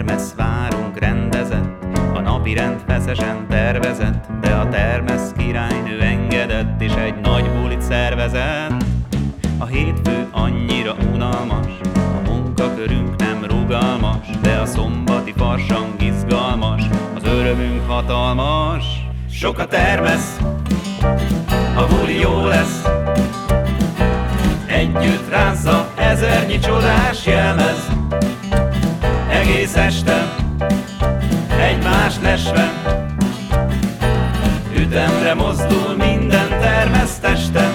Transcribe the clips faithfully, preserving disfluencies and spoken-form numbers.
termesz várunk rendezett, a napirend feszesen tervezett, de a termesz királynő engedett, és egy nagy bulit szervezett. A hétfő annyira unalmas, a munkakörünk nem rugalmas, de a szombati farsang izgalmas, az örömünk hatalmas. Sok a termesz, a buli jó lesz, együtt rázza ezernyi csodás jelmez. Egész este egymást lesve, ütemre mozdul minden termeszteste.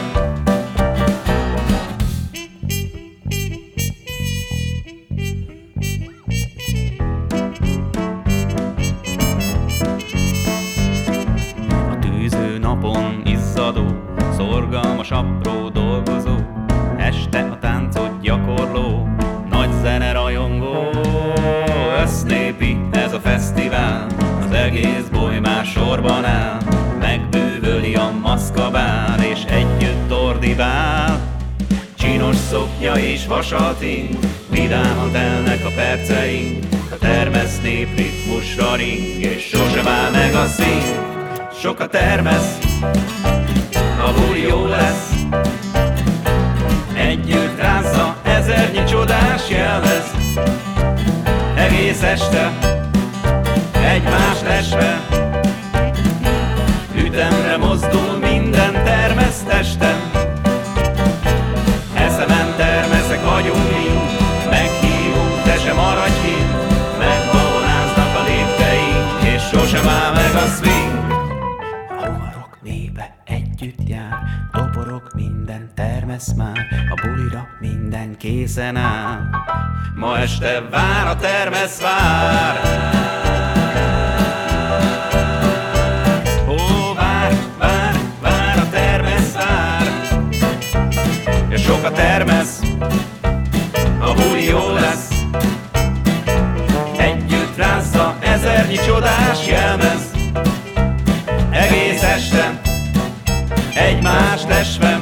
A tűző napon izzadó, szorgalmas apró dolgozó, este a táncot gyakorló, nagy zene rajongó. Össznépi ez a fesztivál, az egész boly már sorban áll, megbűvöli a maszkabál, és együtt ordibál. Csinos szoknya és vasalting, vidáman telnek a perceink, a termesz népritmusra ring, és sosem áll meg a szín. Sok a termesz, a buli jó lesz, együtt rázza ezernyi csodás jelmez. Egész este egymást lesve, ütemre mozdul minden termeszteste. Eszemen termeszek vagyunk mind, meghívunk, te se maradj kint, megbalonáznak a lépteink, és sosem áll meg a swing. A rovarok népe együtt jár, toporog minden termesz már, a bulira minden készen áll. Ma este vár a termesz vár. Ó, vár, vár, vár a termesz vár. És sok a termesz, a buli jó lesz, együtt rázza ezernyi csodás jelmez. Egész este egymást lesve,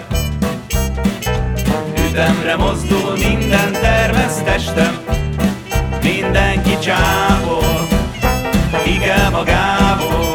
ütemre mozdul minden termeszteste. Mindenki csábol, ki kell magából,